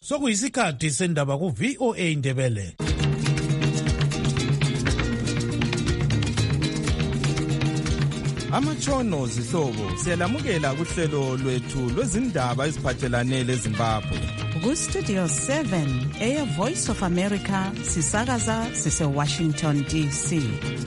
Sokuyisikhathi sendaba ku VOA Indebele. Amatshono zihlobo siyalamukela kuhlelo lwethu lwezindaba eziphathelane leZimbabwe. Ku-Studio 7 Air Voice of America sisakaza sise-Washington DC.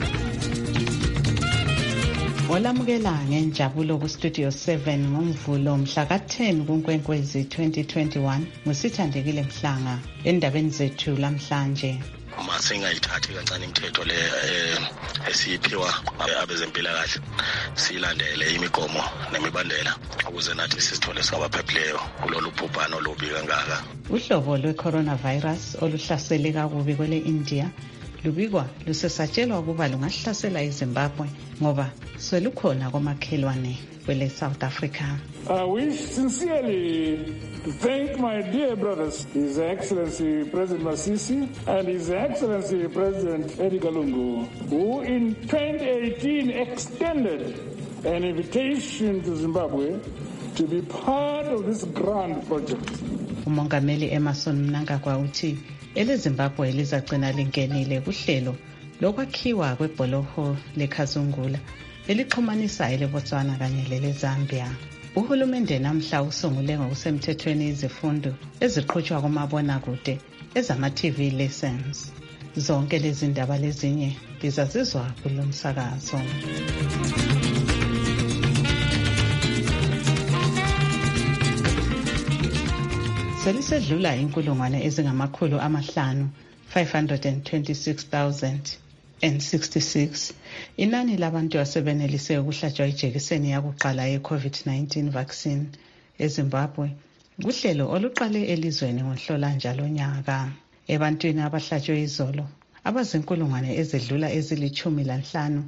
Olamukela ngenjabulo ku-Studio 7 ngomvulo mhla ka-10 kuNkwenkwezi 2021 ngusithandekile Mhlanga endabeni zethu lamhlanje. Uma singayithathi kancane imithetho le esiphiwa abezempilakahle silandele imigomo nemibandela ukuze nathi sisithole singabaphephileyo kulolu bhubhane olubi kangaka. Uhlobo lwe-coronavirus oluhlasele kakubi kwele India lubikwa lusesatshelwa ukuba lungahlasela iZimbabwe ngoba selukhona komakhelwane kwele South Africa. I wish sincerely to thank my dear brothers, His Excellency President Masisi and His Excellency President Edgar Lungu, who in 2018 extended an invitation to Zimbabwe to be part of this grand project. Umongameli Emerson Mnangagwa uthi eleZimbabwe lizagcina lingenile kuhlelo lokwakhiwa kwebholoho leKazungula elixhumanisa eleBotswana kanye leleZambia. Uhulumende namhla usungule ngokusemthethweni izifundo eziqhutshwa kumabonakude ezama-TV lessons. Zonke lezi ndaba lezinye lizazizwa kulo msakazo. Selisedlula inkulungwane ezingamakhulu amahlanu 526,066 inani labantu asebenelise ukuhlatshwa ijekiseni yakuqala ye-COVID-19 vaccine eZimbabwe kuhlelo oluqale elizweni ngoNhlolanja lonyaka. Ebantwini abahlatshwe izolo abazinkulungwane ezedlula ezili-15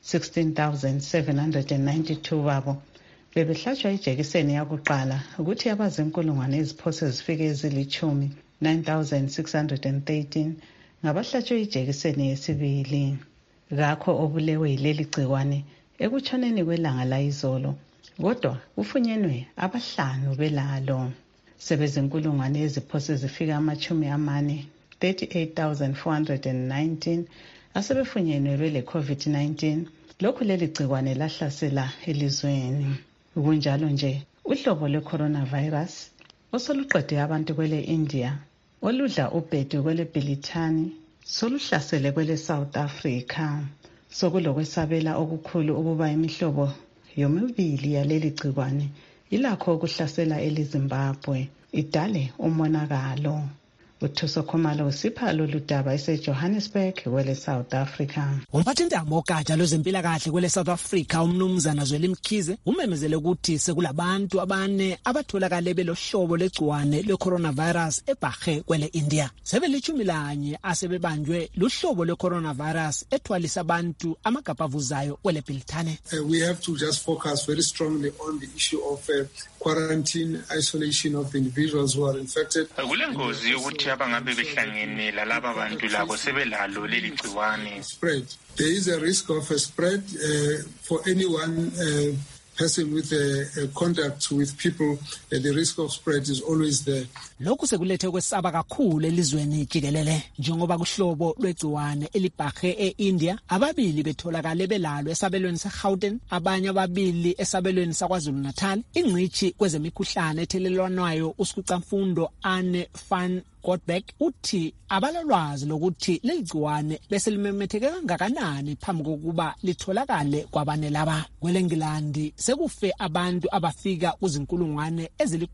16,792 babo bebehlatshwa ijekiseni yakuqala ukuthi abazinkulungwane eziphose zifike ezili-10 9,613 ngabahlatshwe ijekiseni yesibili. Ngakho obulewe yileli gciwane ekutshoneni kwelanga layizolo, kodwa kufunyenwe abahlanu belalo. Sebezinkulungwane eziphose zifika ama-40 38,419 asebefunyenwe le COVID-19. Lokhu leli gciwane lahlasela elizweni. Kunjalo nje uhlobo lwe-coronavirus osoluqede abantu kwele India oludla ubhedu kwele Bhilithani soluhlasele kwele South Africa. Sokulokwesabela okukhulu ukuba imihlobo yomibili yaleli gciwane ilakho ukuhlasela eleZimbabwe idale umonakalo. Uthuso Khumalo usipha lolu daba eseJohannesburg kwele South Africa. Umphathintamo ogatsha lwezempilakahle kwele South Africa umnumzana Zweli Mkhize umemezele ukuthi sekulabantu abane abatholakale belohlobo legciwane le-coronavirus ebhahe kwele India. Sebeli-11 asebebanjwe luhlobo le-coronavirus ethwalisa abantu amagabavuzayo kwele Bhilithane. We have to just focus very strongly on the issue of quarantine, isolation of the individuals who are infected. Kulengozi ukuthi abangabe behlangene lalaba bantu labo sebelalo leli gciwane. Spread. There is a risk of a spread for anyone person with contact with people. The risk of spread is always there. Lokhu sekulethe kwesaba kakhulu elizweni jikelele njengoba kuhlobo lwegciwane elibhahe eIndia ababili betholakale belalo esabelweni seGauteng, abanye ababili esabelweni saKwaZulu-Natal. Ingcitshi kwezemikhuhlane ethelelwanwayo uSikucamfundo Anne van Godbeck uthi abalalwazi lokuthi leligciwane bese limemetheke kangakanani phambi kokuba litholakale kwabane laba. KweleNgilandi sekufe abantu abafika kuzinkulungwane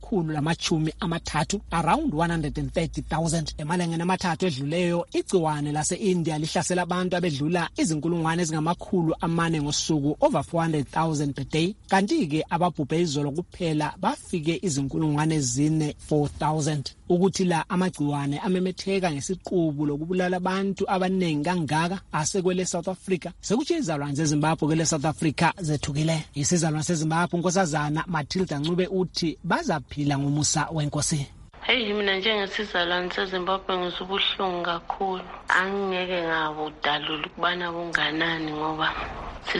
ezili-130 around 130,000. Emalangeni amathathu edluleyo igciwane lase-India lihlasela abantu abedlula izinkulungwane ezingama-400 ngosuku over 400,000 per day. Kanti-ke ababhubhe izolo kuphela bafike izinkulungwane 4,000. Ukuthi la amagciwane amemetheka ngesiqubu lokubulala abantu abaningi kangaka asekwele South Africa sekutshe izalwane zeZimbabwe kwele South Africa zethukile. Isizalwane seZimbabwe unkosazana Matilda Ncube uthi bazaphila ngomusa wenkosi. Hey, mina njengesizalwane seZimbabwe ngisubuhlungu kakhulu. Angeke ngabudalula ukubana bunganani ngoba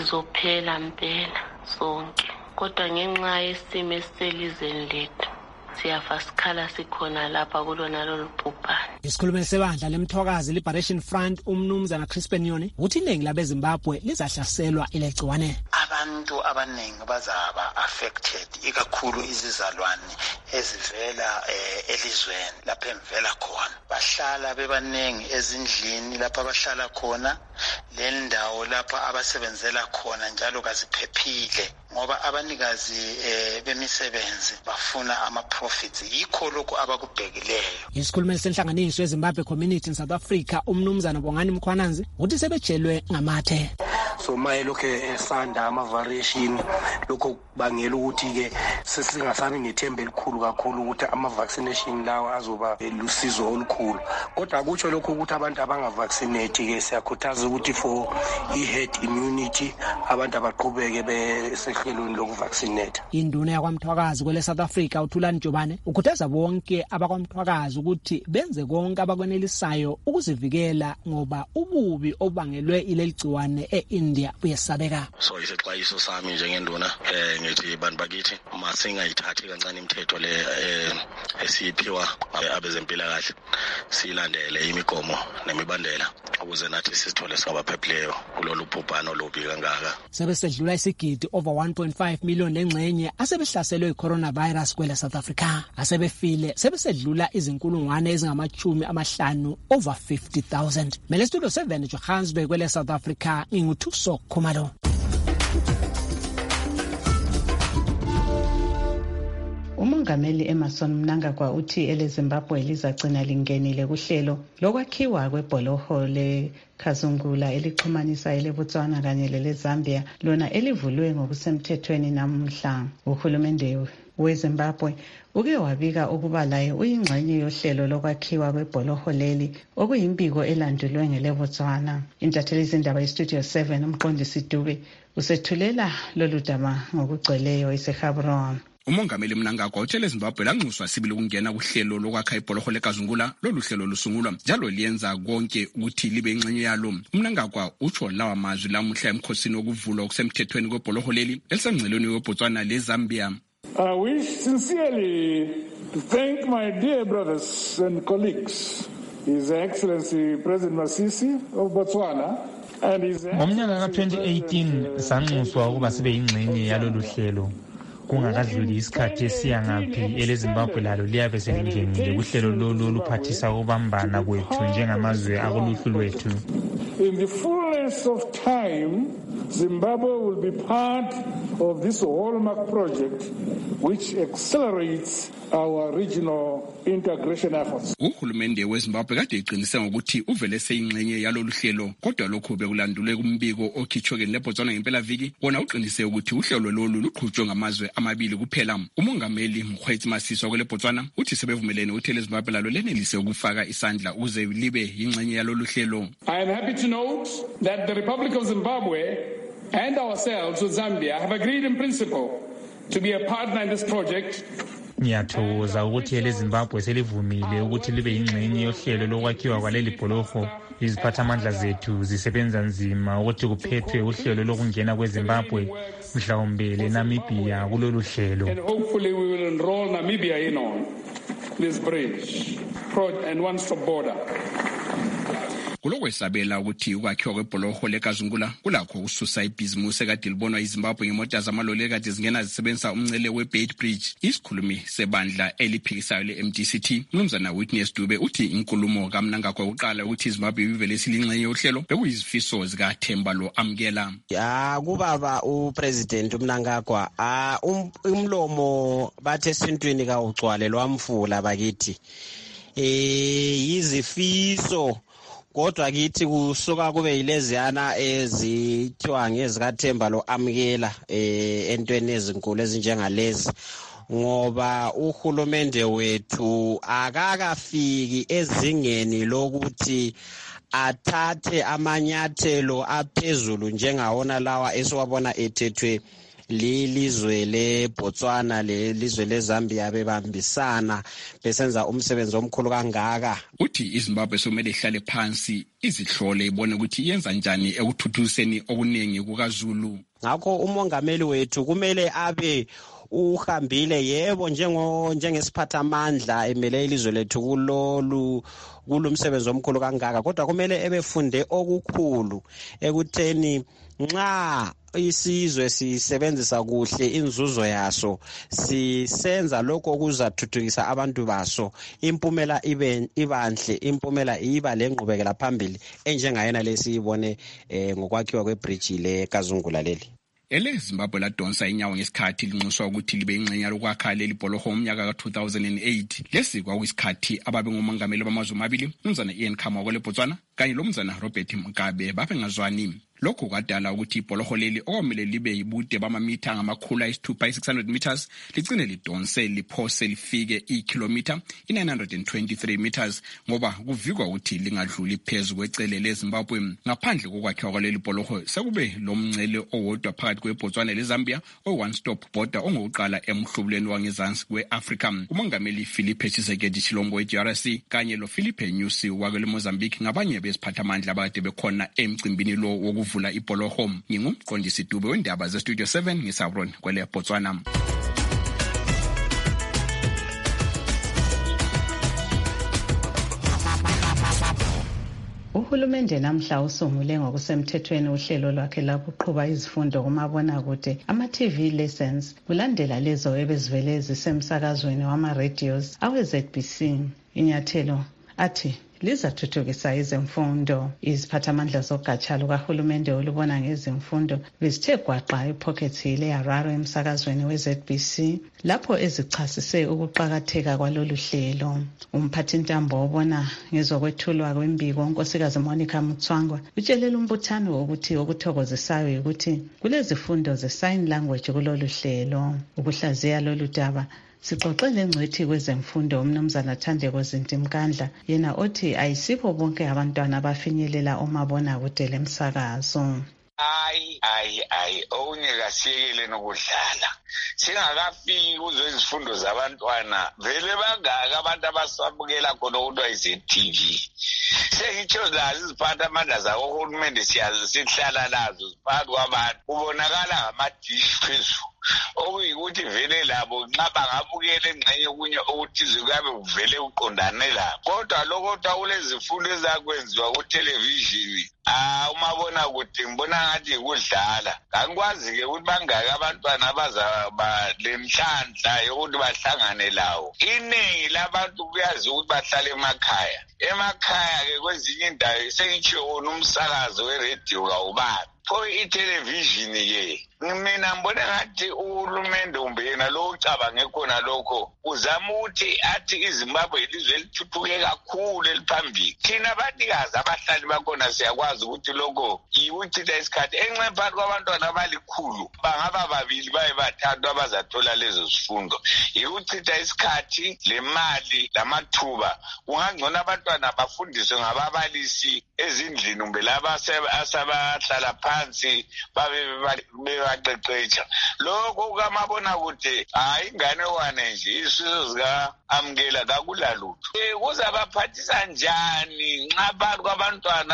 sizophela impela sonke. Kodwa ngenxa yesimo eselizweni lethu siyafa sikhala sikhona lapha kulona lolu bhubhane. Isikhulumeli sebandla leMthwakazi Liberation Front umnumzana Crispin Nyoni uthi iningi labeZimbabwe lizahlaselwa ile gciwane. Abantu abaningi bazaba affected, ikakhulu izizalwane ezivela elizweni lapha emvela khona. Bahlala bebaningi ezindlini lapha abahlala khona, le ndawo lapha abasebenzela khona njalo kaziphephile ngoba abanikazi bemisebenzi bafuna ama-profits. Yikho lokho abakubhekileyo. Isikhulumeli senhlanganiso yeZimbabwe Community in South Africa umnumzana Bongani Mkhwananzi uthi sebejelwe ngamathe. So maye lokho esanda ama-variation lokho bangela ukuthi ke sesingasabi nethemba elikhulu kakhulu ukuthi ama-vaccination lawa azoba lusizo olukhulu. Kodwa akutsho lokho ukuthi abantu abanga-vaccinate ke siyakhuthaza ukuthi for i-herd immunity abantu abaqhubeke besehlelweni lokuvaccinate. Induna yakwaMthwakazi kwele South Africa uThulani Jobane ukhuthaza bonke abakwamthwakazi ukuthi benze konke abakwenelisayo ukuzivikela ngoba ububi obangelwe ileli gciwane eIndia buyesabeka. So isixwayiso sami njengenduna ngithi bantu bakithi masingayithathi kancane imithetho le esiphiwa abezempilakahle, silandele imigomo nemibandela ukuze nathi sisithole singabaphephileyo kulolu bhubhane olubi kangaka. Sebesedlula isigidi over 1.5 million lengxenye asebehlaselwe i-coronavirus kwele South Africa. Asebefile sebesedlula izinkulungwane ezingama-50 over 50,000. Mele studio 7 Johannesburg kwele South Africa nginguthuso Khumalo. Umongameli Emmerson Mnangagwa uthi eleZimbabwe lizagcina lingenile kuhlelo lokwakhiwa kwebholoho leKazungula elixhumanisa eleBotswana kanye leleZambia lona elivulwe ngokusemthethweni namuhla. Uhulumende weZimbabwe uke wabika ukuba laye uyingxenye yohlelo lokwakhiwa kwebholoho leli okuyimbiko elandulwe ngeleBotswana. Intatheli izindaba yeStudio 7 umqondisi Dube usethulela lolu daba ngokugcweleyo eseGaborone. Umongameli Mnangagwa uthe leZimbabwe lanxuswa sibili ukungena kuhlelo lokwakha ibholoho leKazungula. Lolu hlelo lusungulwa njalo liyenza konke ukuthi libe ingxenye yalo. Mnangagwa utsho lawa mazwi lamuhla emkhosini wokuvulwa okusemthethweni kwebholoho leli elisengceleni weBotswana leZambia. I wish sincerely to thank my dear brothers and colleagues, His Excellency President Masisi of Botswana. Ngomnyaka ka-2018 sanxuswa ukuba sibe ingxenye yalolu hlelo. Kungakadluli isikhathi esiyangaphi eleZimbabwe lalo liyabe selingenile kuhlelo lolu oluphathisa ukubambana kwethu njengamazwe akuluhlu lwethu. In the fullness of time, Zimbabwe will be part of this hallmark project which accelerates our regional integration efforts. Uhulumende weZimbabwe kade eqinise ngokuthi uvele seyingxenye yalolu hlelo, kodwa lokho bekulandulwe kumbiko okhitshwe leBotswana ngempelaviki wona uqinise ukuthi uhlelo lolu luqhutshwe ngamazwe amabili kuphela. Umongameli Mkhwetsi Masisi kweleBotswana uthi sebevumelene ukuthi leZimbabwe lalo lenelise ukufaka isandla ukuze libe yingxenye yalolu hlelo. I am happy to note that the Republic of Zimbabwe and ourselves with Zambia have agreed in principle to be a partner in this project. Ngiyathokoza ukuthi eleZimbabwe selivumile ukuthi libe yingxenye yohlelo lokwakhiwa kwaleli bholoho. Iziphathamandla zethu zisebenza nzima ukuthi kuphethwe uhlelo lokungena kweZimbabwe mhlawumbe leNamibia kulolu hlelo. And hopefully we will enroll Namibia in on this bridge and one-stop border. Kulokwesabela ukuthi ukwakhiwa kwebholoho leKazungula kulakho ukususa ibhizimusi ekade libonwa iZimbabwe ngemota zamaloli ekade zingena zisebenzisa umncele weBeit Bridge. Isikhulumi sebandla eliphikisayo le-MDCT umnumzana Witness Dube uthi inkulumo kaMnangagwa uqala ukuthi iZimbabwe ibivele silingxenye yohlelo bekuyizifiso zikaThemba lo amkela. Kubaba uPresident uMnangagwa umlomo bathe esintwini kawugcwale lwamfula bakithi. Yizifiso kodwa kithi kusuka kube yileziyana ezithiwa ngezikaThemba lo amkela entweni ezinkulu ezinjengalezi ngoba uhulumende wethu akakafiki ezingeni lokuthi athathe amanyathelo aphezulu njengawona lawa esiwabona ethethwe lilizwe leBotswana lelizwe leZambia bebambisana besenza umsebenzi omkhulu kangaka. Uthi iZimbabwe somele ihlale phansi izihlole ibone ukuthi yenza njani ekuthuthuseni okuningi kukaZulu. Ngakho umongameli wethu kumele abe uhambile yebo njengesiphathamandla emele ilizwe lethu kulomsebenzi omkhulu kangaka, kodwa kumele ebefunde okukhulu ekutheni nxa isizwe sisebenzisa kuhle inzuzo yaso, sisenza lokho okuzathuthukisa abantu baso, impumela ibanhle, impumela iba lengqubekela phambili enjengayena lesiyibone ngokwakhiwa kwebridge le Kazungula leli. EleZimbabwe ladonsa inyawo ngesikhathi linxuswa ukuthi libe ingxenye lokwakha leli bholoho ngomnyaka ka-2008. Lesi kwakuyisikhathi ababe ngomongameli bamazwe amabili, umnumzana Ian Khama kweleBotswana kanye lomnumzana Robert Mugabe babengazwani. Lokhu kwadala ukuthi ibholoho leli okwamele libe yibude bamamitha ngama-600 meters ligcine lidonse liphose lifike ikilomitha 923 meters ngoba kuvikwa ukuthi lingadluli phezu kwecele leZimbabwe. Ngaphandle kokwakhiwa kwaleli bholoho sekube lomngcele owodwa phakathi kweBotswana leZambia o-one stop border ongokuqala emhlubulweni wangezansi kwe-Afrika. Umongameli Filipe Tshisekedi Tshilombo we-DRC kanye loFilipe Nyusi wakwele Mozambique ngabanye besiphathamandla abade bekhona emcimbini lo wokuvula ibholoho. Ngingumqondisi Dube wendaba zeStudio 7 ngisabron kwele Botswana. Uhulumende namhla usungule ngokusemthethweni uhlelo lwakhe lokuqhuba izifundo kumabonakude ama-TV lessons kulandela lezo ebezivele zisemsakazweni wama-radios awe-ZBC. Inyathelo athi lizathuthukisa izemfundo. Iziphathamandla zogatsha lukahulumende olubona ngezemfundo bezithe gwaqa ePocket Hill eHarare emsakazweni we-ZBC lapho ezichasise ukuqakatheka kwalolu hlelo. Umphathintambo obona ngezokwethulwa kwembiko uNkosikazi Monica Mutswangwa utshelele umbuthano ukuthi okuthokozisayo ukuthi kulezifundo ze-sign language kulolu hlelo. Ukuhlaziya lolu daba sixoxele ngcwethi kwezemfundo umnumzana Thandeko Zintimkandla, yena othi ayisibo bonke abantwana abafinyelela umabonakude lemsakazo. Ongeka siyekele nokudlala singakafiki kuzo izifundo zabantwana vele bangaka abantu abasabukela khona ukuthi iZTV. Sengitsho lazo iziphathamandla zakohulumende sihlala lazo ziphakathi kwabantu kubonakala ngama-dish phezulu okuyikuthi vele labo nxa bangabukela engxenye okunye okuthize kuyabe kuvele uqondane labo, kodwa lokho kulezifundo ezakwenziwa kuthelevishini umabonakude ngibona ngathi yikudlala. Angikwazi-ke ukuthi bangaki abantwana abazaba lemhlandla yokuthi bahlangane lawo. Iningi labantu kuyazi ukuthi bahlala emakhaya. Emakhaya-ke kwezinye indawo sengitsho umsakazo weredio kawubabi. Pho ithelevishini-ke mina mbona ngathi uhulumende umbe yena lo ucabange khona lokho uzama ukuthi athi iZimbabwe ilizwe elithuthuke kakhulu eliphambili. Thina abanikazi abahlali bakhona siyakwazi ukuthi lokho yiwuchitha isikhathi enxe phakathi kwabantwana abalikhulu bangaba babili baye bathathu abazathola lezo zifundo. Yiwuchitha isikhathi, le mali, lamathuba. Kungangcono abantwana bafundiswe ngababalisi ezindlini umbe laba asabahlala phansi baqeqetsha. Lokho kamabonakude ingane wane nje isizo zika-amukela kakulalutho. Kuzabaphathisa njani nxa phakathi kwabantwana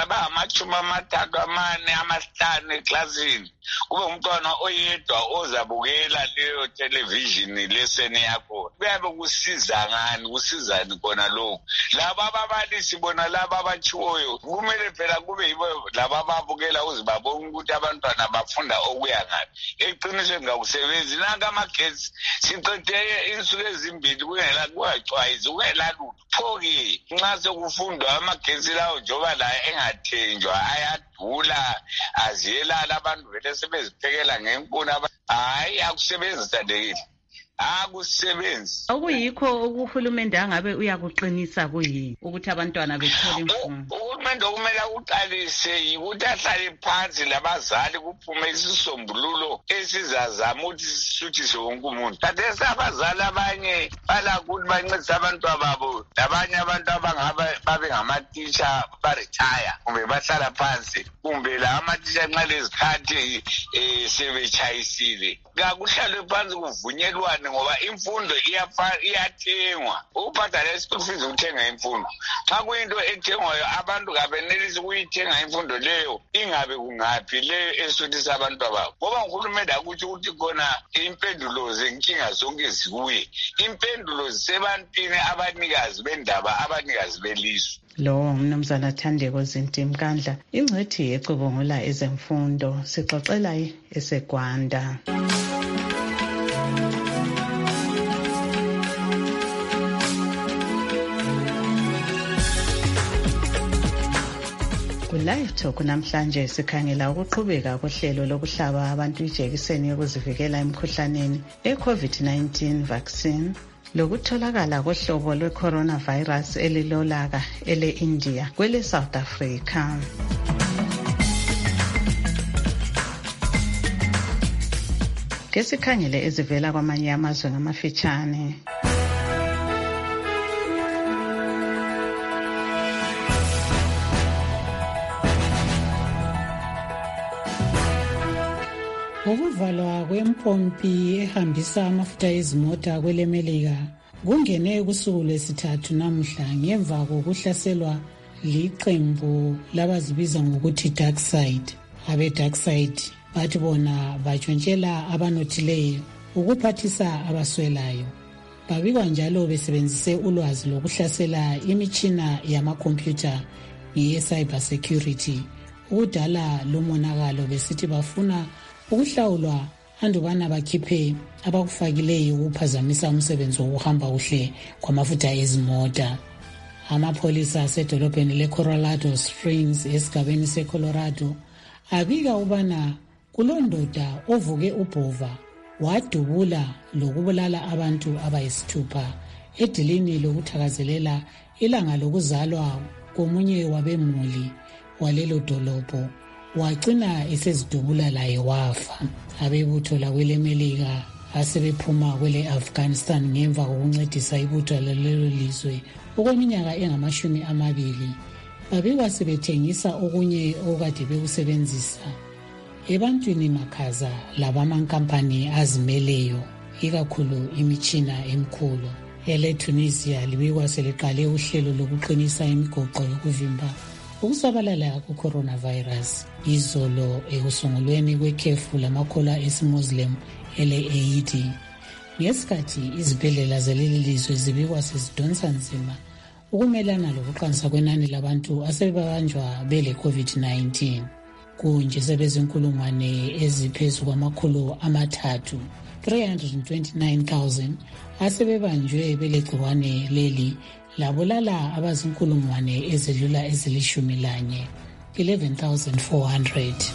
abangama-30-40 eklasini kube umntwana oyedwa ozabukela leyo televishini leseni yakhona? Kuyabe kusiza ngani, kusizani khona lokho? Labo ababalisi bona labo abatshiwoyo kumele phela kube yibo labo ababukela uzibabonga ukuthi abantwana bafunda okuya ngaphi. Eqinisweni ngakusebenzi nanka amagetsi siqede insuku ezimbili kungacwayizi kungelalutho. Pho-ke nxa sekufundwa amagetsi lawo njoba la engathenjwa ayadula aziyelala abantu vele sebeziphekela ngenkuni. Akusebenzisa lekile. Akusebenzi. Okuyikho ukuhulumende angabe uyakuqinisa kuyini ukuthi abantwana bethole imfundo? Uhulumende okumele uqalise yikuthi ahlale phansi labazali kuphume isisombululo esizazama ukuthi sisuthise wonke umuntu. Khathesi abazali abanye balakuthi bancedise abantwana babo labanye abantu abangaba babe ngamatisha baretire kumbe bahlala phansi kumbe la amatisha nxa lezikhathi sebetshayisile kakuhlalwe phansi kuvunyelwane ngoba imfundo iyathengwa ukubhadala school fees ukuthenga imfundo xa kuyinto ethengwayo abantu kabenelisi ukuyithenga imfundo leyo ingabe kungaphi leyo esuthisa abantu ababo ngoba uhulumende akutsho ukuthi khona impendulo zenkinga zonke zikuye impendulo zisebantwini abanikazi bendaba abanikazi belizwe. Lo mnumzana Thandeko Zintimkandla ingcethi yecubungula ezemfundo sixoxela eseGwanda. Live Talk namhlanje sikhangela ukuqhubeka kohlelo lokuhlaba abantu ijekiseni yokuzivikela emkhuhlaneni e-COVID-19 vaccine lokutholakala kohlobo lwe-coronavirus elilolaka ele-India kwele South Africa. Kesikhangele ezivela kwamanye amazwe ngamafitshane. Ukuvalwa kwempompi ehambisa amafutha ezimota kweleMelika kungene kusuku lwesithathu namuhla ngemva kokuhlaselwa liqembu labazibiza ngokuthi Dark Side. Abe Dark Side bathi bona batshontshela abanothileyo ukuphathisa abaswelayo. Babikwa njalo besebenzise ulwazi lokuhlasela imitshina yamakhompyutha nge-cyber security ukudala lomonakalo besithi bafuna ukuhlawulwa andubana bakhiphe abakufakileyo ukuphazamisa umsebenzi wokuhamba kuhle kwamafutha ezimota. Amapholisa asedolobheni leColorado Springs esigabeni seColorado abika ubana kulondoda ovuke ubhova wadubula lokubulala abantu abayisithupha edilini lokuthakazelela ilanga lokuzalwa komunye wabemuli walelo dolobho. Wagcina esezidubula laye wafa. Abebutho lakweleMelika asebephuma kwele Afghanistan ngemva kokuncedisa ibutho lalelo lizwe okweminyaka engama-20 babikwa sebethengisa okunye okade bekusebenzisa ebantwini makhaza labamankampani azimeleyo ikakhulu imitshina emkhulu. ETunisia libikwa seliqale uhlelo lokuqinisa imigoqo yokuvimba ukusabalala ku-coronavirus izolo ekusungulweni kwekhefu lamakholwa esimuslim ele-Eid. Ngesikhathi izibhedlela zaleli lizwe zibikwa sezidonsa nzima ukumelana lokuqansa kwenani labantu asebebanjwa bele COVID-19 kunje sebezinkulungwane eziphezu kwamakhulu 329,000 asebebanjwe belegciwane leli labulala abazinkulungwane ezidlula ezilishumi 11,400.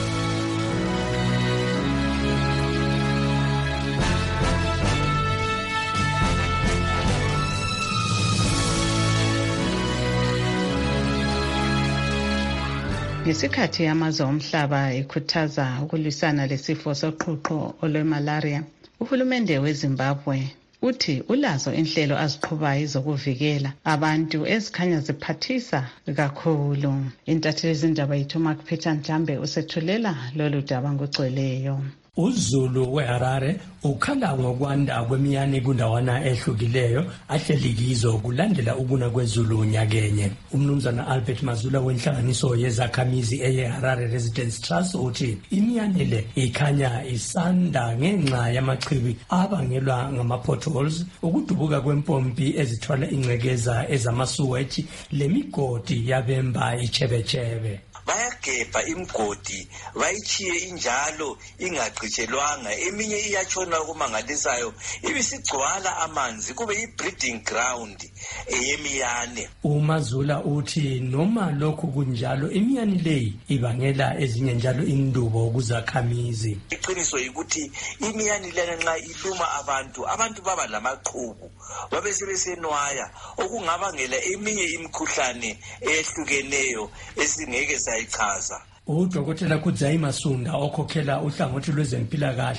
Ngesikhathi amazwe omhlaba ekhuthaza ukulwisana lesifo soqhuqho olwe-malaria, uhulumende weZimbabwe uthi ulazo inhlelo aziqhubayo zokuvikela abantu ezikhanya ziphathisa kakhulu. Intatheli zindaba yethu Mark Peter Njambe usethulela lolu daba ngogcweleyo. uZulu weHarare ukhala ngokwanda kwemiyane kundawana ehlukileyo ahleli kizo kulandela ukuna kwezulu nyakenye. Umnumzana Albert Mazula wenhlanganiso yezakhamizi eyeHarare Residence Trust uthi imiyane le ikhanya isanda ngenxa yamachibi abangelwa ngama-potholes, ukudubuka kwempompi ezithwala ingcekeza ezamasuwethi lemigodi yabemba ichebechebe. Bayagebha imgodi bayichiye injalo ingaqhitshelwanga, eminye iyatshona okumangalisayo ibisigcwala amanzi kube yi-breeding ground eyemiyane. uMazula uthi noma lokhu kunjalo imiyane leyi ibangela ezinye njalo indubo kuzakhamizi. Iqiniso yikuthi imiyane lena nxa iluma abantu baba lamaqhubu babe sebesenwaya okungabangela eminye imikhuhlane ehlukeneyo esingeke sayichaza. uDokotela Kudzai Masunda okhokhela uhlangothi lwezempilakahle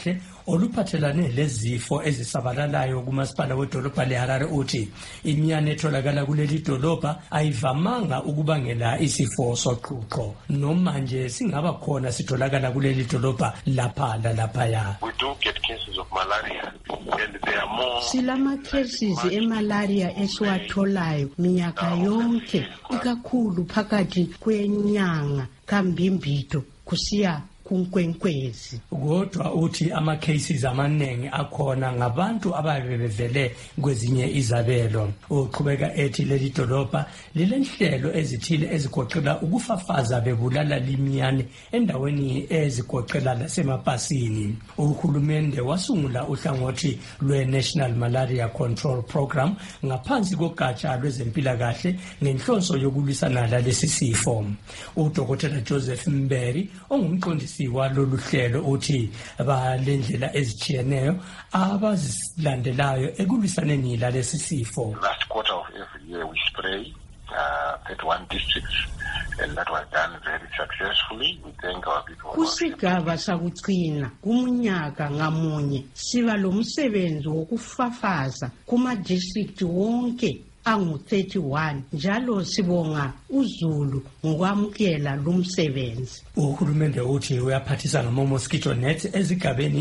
oluphathelane lezifo ezisabalalayo kumasipala wedolobha leHarare uthi imiyane etholakala kuleli dolobha ayivamanga ukubangela isifo soqhuqho noma nje singaba khona sitholakala kuleli dolobha lapha lalaphaya. We do get cases of malaria and there are more. Silama cases emalaria esiwatholayo minyaka yonke ikakhulu phakathi kwenyanga kaMbimbito kusiya kunkwenkwezi. Kodwa uthi ama cases amaningi akhona ngabantu ababevele kwezinye izabelo. Uqhubeka ethi leli dolobha lilenhlelo ezithile ezigoqela ukufafaza bebulala limiyane endaweni ezigoqela lasemapasini. Uhulumende wasungula uhlangothi lwe-National Malaria Control Program ngaphansi kogatsha lwezempilakahle ngenhloso yokulwisana lalesi sifo. UDokotela Joseph Mberi ongumqondisi walolu hlelo uthi balendlela ezitshiyeneyo abazilandelayo ekulwisaneni lalesi sifo. Last quarter of every year we spray 31 districts and that was done very successfully. We thank our people. Kusigaba sakugcina kumunyaka ngamunye siba lo msebenzi wokufafaza kuma district wonke angu-31 njalo sibonga uZulu ngokwamukela lo msebenzi. Uhulumende uthi uyaphathisa ngama-mosquito nets ezigabeni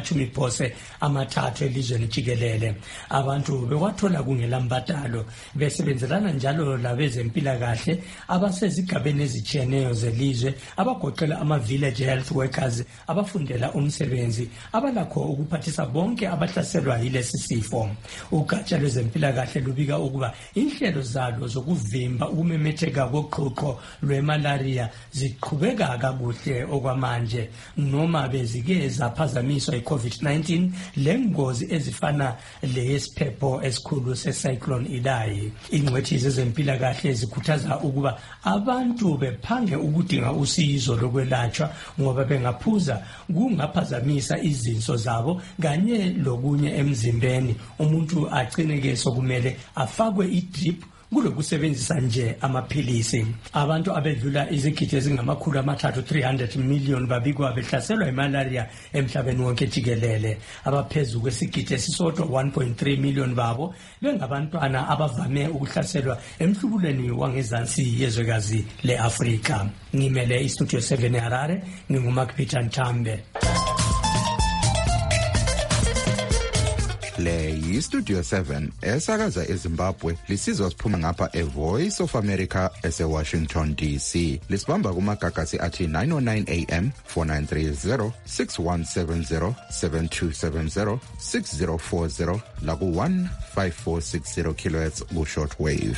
ezingama-30 elizweni jikelele. Abantu bewathola kungelambadalo besebenzelana njalo labezempilakahle abasezigabeni ezitshiyeneyo zelizwe abagoqela ama-village health workers abafundela umsebenzi abalakho ukuphathisa bonke abahlaselwa yilesi sifo. Ugatsha lwezempilakahle lubika ukuba inhlelo zalo zokuvimba ukumemetheka koqhuqho lwemalaria ziqhubeka kakuhle okwamanje noma bezike zaphazamiswa i-COVID-19 lengozi ezifana leyesiphepho esikhulu se-cyclone Idai. Ingcwethi zezempilakahle zikhuthaza ukuba abantu bephange ukudinga usizo lokwelatshwa ngoba bengaphuza kungaphazamisa izinso zabo kanye lokunye emzimbeni. Umuntu agcineke sokumele afakwe i-drip kulokusebenzisa nje amaphilisi. Abantu abedlula izigidi ezingama-300 million babikwa behlaselwa imalaria emhlabeni wonke jikelele. Abaphezu kwesigidi esisodwa 1.3 million babo bengabantwana abavame ukuhlaselwa emhlubulweni wangezansi yezwekazi le-Afrika. Ngimele iStudio 7 eHarare, nginguMark Peter Nthambe. Le yiStudio 7 esakaza eZimbabwe lisizwa siphuma ngapha eVoice of America eseWashington DC. Lisibamba kumagagasi athi 909 AM 4930 6170 7270 6040 laku 15460 kHz ku shortwave.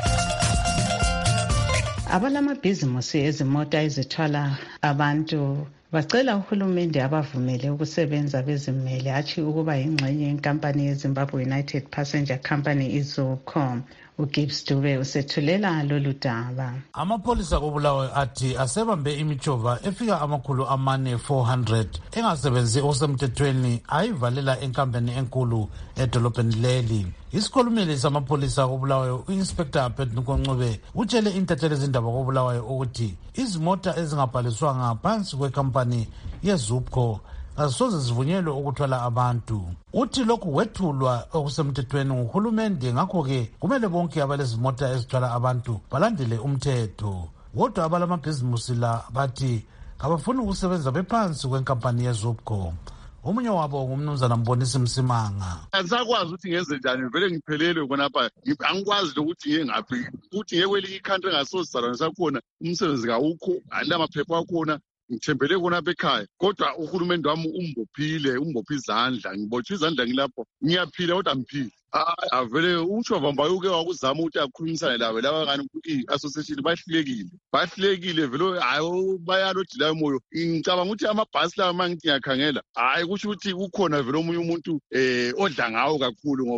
Abalamabhizimusi ezimota ezithwala abantu bacela uhulumende abavumele ukusebenza bezimele athi ukuba ingxenye yenkampani yeZimbabwe United Passenger Company iZUCOM. uGibbs Dube usethulela lolu daba. Amapholisa koBulawayo athi asebambe imijova efika 400 engasebenzi osemthethweni ayivalela enkampeni enkulu edolobheni leli. Isikhulumeli samapholisa koBulawayo uInspector Petnuko Ncube utshele intatheli ezindaba koBulawayo ukuthi izimota ezingabhaliswanga phansi kwekampani yeZUPCO azisoze zivunyelwe ukuthwala abantu. Uthi lokhu wethulwa okusemthethweni nguhulumende, ngakho-ke kumele bonke abalezimota ezithwala abantu balandele umthetho. Kodwa abalamabhizimusi la bathi kabafuni ukusebenza bephansi kwenkampani yeZUPCO. Omunye wabo ngumnumzana Mbonisi Msimanga. Angisakwazi ukuthi ngenze njani, vele ngiphelele khonapha. Angikwazi ukuthi ngiye ngaphi. Ukuthi ngiye kweli country engasozizalwane sakhona, umsebenzi kawukho, alamaphepha akhona. Ngithembele khonapha ekhaya, kodwa uhulumende wami umbophe izandla. Ngibotshwe izandla ngilapho, ngiyaphila kodwa ngiphile. Avele utsho vambayo uke wakuzama ukuthi akhulumisane lawe laba kani i-association bahlekile vele hayi bayalodila moyo. Ngicabanga ukuthi amabhasi lawa mangithi ngiyakhangela hayi kusho ukuthi ukhona vele omunye umuntu odla ngawo kakhulu, ngoba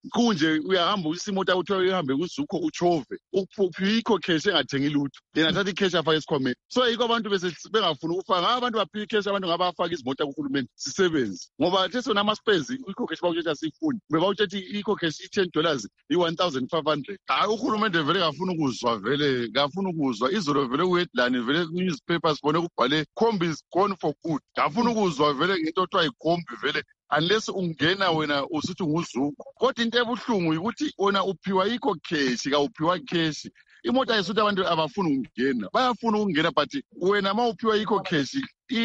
kunje uyahamba usimota uthiwa uhambe kuZukho uchove uphiwe cash engathengi lutho yena thatha icash afake esikhwameni. So yiko abantu bengafuna ukufaka abantu baphiwe icash abantu ngabafaka izimota kuhulumeni sisebenze ngoba thesona ama-spares cash bawuthetha siyifuni bebawuthetha i-cash $10 i-1,500. Hayi uhulumende vele ngafuna ukuzwa vele ngafuna ukuzwa izolo vele ku-headline vele ku-newspaper sibone kubhale Kombi is gone for good. Ngafuna ukuzwa vele ngento othiwa iKombi vele unless ungena wena usithi nguZukho. Kodwa into ebuhlungu ukuthi wona uphiwa iko cash kawuphiwa cash. Imota ayisuthi abantu abafuna ukungena bayafuna ukungena but wena mawuphiwa iko cash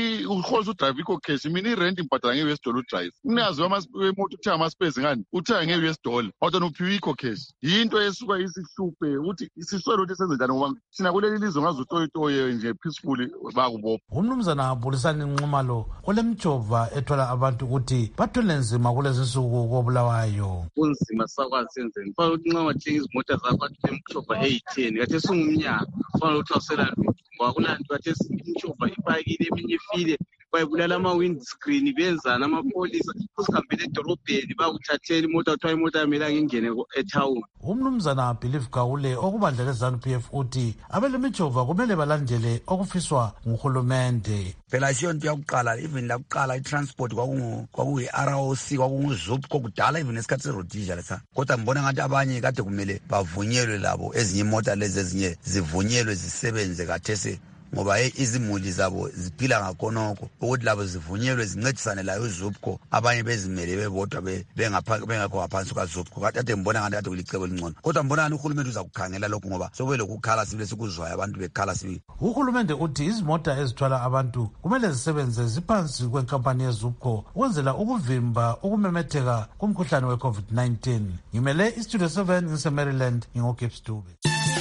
uhoza udrive iko cash mina irent imbhadala nge-US dollar udrive umnikazi wemoto uthenga ama-spares ngani uthenga nge-US dollar kodwa uphiwa iko cash. Yinto esuka isihluphe ukuthi siswele ukuthi senze njani ngoba thina kuleli lizwe ngaze utoyitoye nje peacefully bakubopha. Umnumzana Bulisani Nxumalo kule mjova ethola abantu ukuthi bathwele nzima kulezi nsuku koBulawayo. Kunzima sakwazi senzeni kufanele ukuthi nxa wathenga izimota zakho athule imjova eyi-10 khathesi singumnyaka kufanele ukuthi awusela ngoba kulanto khathesi imjova ipakile eminye ifile bayibulala ama-windscreen benzana amapholisa kusihambele edorobheni bakuthathela imota kuthiwa imota yamelanga ingene ethawuni. Umnumzana Believe Gawule okubandla leZANU-PF uthi abelemijova kumele balandele okufiswa nguhulumende. Phela siyonto yakuqala even lakuqala i-transport kwakuyi-ROC kwakunguZupco kudala even esikhathi se-Rhodesia lesa kodwa ngibona ngathi abanye kade kumele bavunyelwe labo ezinye imota lezi ezinye zivunyelwe zisebenze kathesi ngoba izimuli zabo ziphila ngakhonokho ukuthi labo zivunyelwe zincedisane layo uZupco abanye bezimele bebodwa bengakho ngaphansi kukaZupco kade mbona ngathi kade kulicebo elingcono kodwa mbona ngani uhulumende uza kukhangela lokho ngoba sobe lokukhala sibile sikuzwayo abantu bekhala sibili. Uhulumende uthi izimota ezithwala abantu kumele zisebenze ziphansi kwenkampani yeZupco ukwenzela ukuvimba ukumemetheka kumkhuhlane we-COVID-19. Ngimele iStudio 7 ngise-Maryland ngingoGibbs Dube.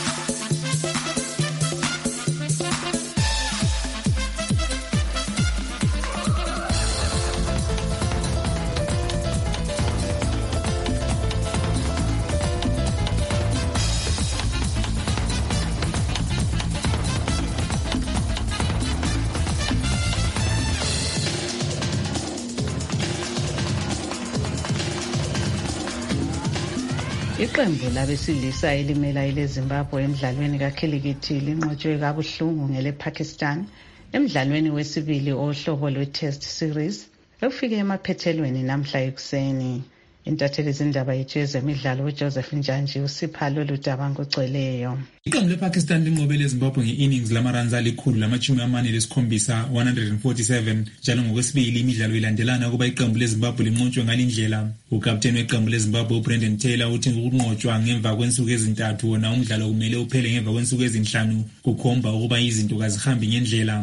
Iqembu labesilisa elimela ileZimbabwe emidlalweni kakhilikithi linqotshwe kabuhlungu ngelePakistan emidlalweni wesibili ohlobo lwe-Test Series ekufike emaphethelweni namhla ekuseni. Intatheli zindaba yethu yezemidlalo uJoseph Njanji usipha lolu daba ngocweleyo. Iqembu lePakistan linqobele eZimbabwe nge-innings lamaruns ali-147 147 njalo ngokwesibili imidlalo ilandelana ukuba iqembu leZimbabwe linqotshwe ngalindlela. Ukapteni weqembu leZimbabwe uBrendan Taylor uthi ukunqotshwa ngemva kwensuku ezintathu wona umdlalo kumele uphele ngemva kwensuku ezinhlanu kukhomba ukuba izinto kazihambi ngendlela.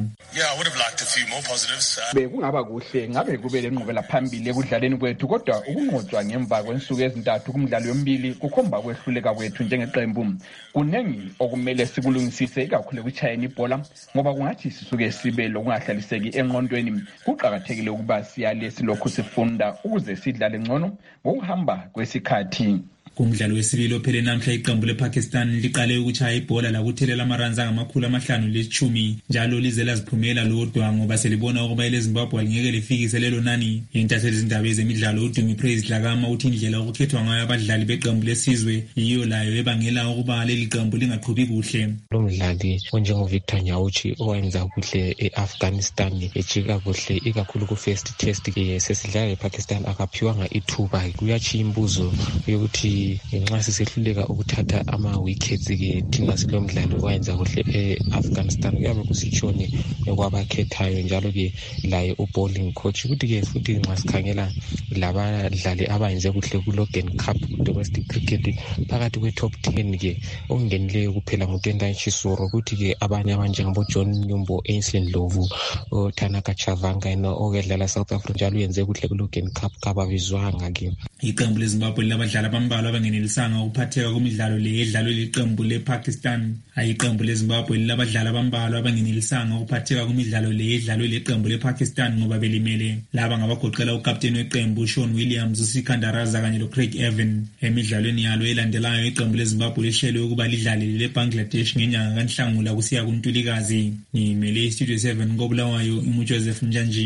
Bekungaba kuhle ngabe kube lenqubela phambili ekudlaleni kwethu kodwa ukunqotshwa ngemva kwensuku ezintathu kumdlalo yomibili kukhomba kwehluleka kwethu njengeqembu. Kunengi okumele sikulungisise ikakhulu ekuchayeni ibhola ngoba kungathi sisuke sibe lokungahlaliseki engqondweni. Kuqakathekile ukuba siyale silokhu sifunda ukuze sidlale ngcono ngokuhamba kwesikhathi. Kumdlalo wesibili ophele namhla iqembu lePakistan liqale ukuchaya ibhola lakuthelela amaruns angama-510 njalo lize laziphumela lodwa ngoba selibona ukuba ileZimbabwe alingeke lifikise lelo nani. Intatheli zindaba ezemidlalo uDumi Praise Dlakama uthi indlela okukhethwa ngayo abadlali beqembu lesizwe yiyo layo ebangela ukuba leli qembu lingaqhubi kuhle. Lo mdlali onjengoVictor Nyauchi owenza kuhle eAfghanistan ejika kuhle ikakhulu ku-first test sesidlala lePakistan akaphiwanga ithuba. Kuyatshiya imbuzo yokuthi nxa sisehluleka ukuthatha ama-wickets-ke thina silo mdlalo owenza kuhle e-Afghanistan kuyabe kusitshoni kwabakhethayo njalo-ke laye u-bowling coach ukuthi-ke futhi nxa sikhangela labadlali abayenze kuhle ku-Logan Cup domestic cricket phakathi kwe-top 10-ke okungenileyo kuphela nguTendai Chisoro ukuthi-ke abanye abanjengaboJohn Nyumbo, Ainsley Ndlovu, Tanaka Chavanga okedlala South Africa njalo uyenze kuhle ku-Logan Cup kababizwanga-ke. Iqembu leZimbabwe labadlali abambalwa abangenelisanga ukuphatheka kumidlalo le edlalwe liqembu lePakistan. Iqembu leZimbabwe labadlali abambalwa abangenelisanga ukuphatheka kumidlalo le edlalwe liqembu lePakistan ngoba belimele. Laba ngabagoqela ukapteni weqembu Sean Williams, uSikandar Raza kanye loCraig Evan. Emidlalweni yalo elandelayo iqembu leZimbabwe lihlelwe ukuba lidlale leBangladesh ngenyanga kaNhlangula kusiya kuNtulikazi. Ngimele iStudio 7 koBulawayo uJoseph Njanji.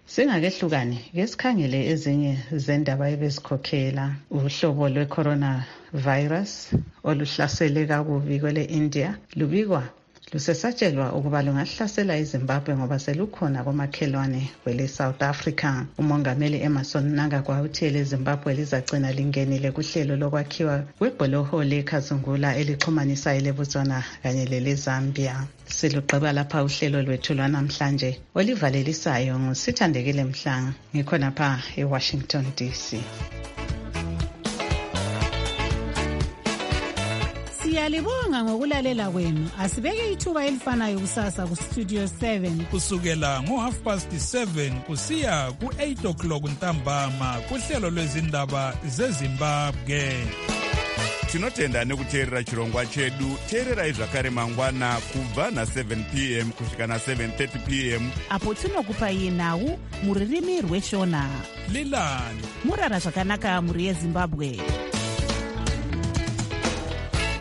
Singakehlukane ke sikhangele ezinye zendaba ebezikhokhela uhlobo lwe-coronavirus oluhlasele kakubi kwele India lubikwa lusesatshelwa ukuba lungahlasela iZimbabwe ngoba selukhona komakhelwane kwele South Africa. Umongameli Emmerson Mnangagwa uthi iZimbabwe lizagcina lingenile kuhlelo lokwakhiwa kwebholoho leKazungula elixhumanisa iLebotswana kanye leZambia. Siluqeba lapha uhlelo lwethu lwanamhlanje olivalelisayo nguSithandekile Mhlanga ngikhona pha eWashington DC. Siyalibonga ngokulalela kwenu. Asibeke ithuba elifanayo kusasa ku Studio 7 kusukela ngo7:30 kusiya ku8 ntambama kuhlelo lwezindaba zeZimbabwe. Tinotenda nekuteerera chirongwa chedu. Teererai zvakare mangwana kubva na7 p.m. kusvika na7:30 p.m. apo tinokupai nhau muririmi rweshona. Lilani murara zvakanaka muri yeZimbabwe.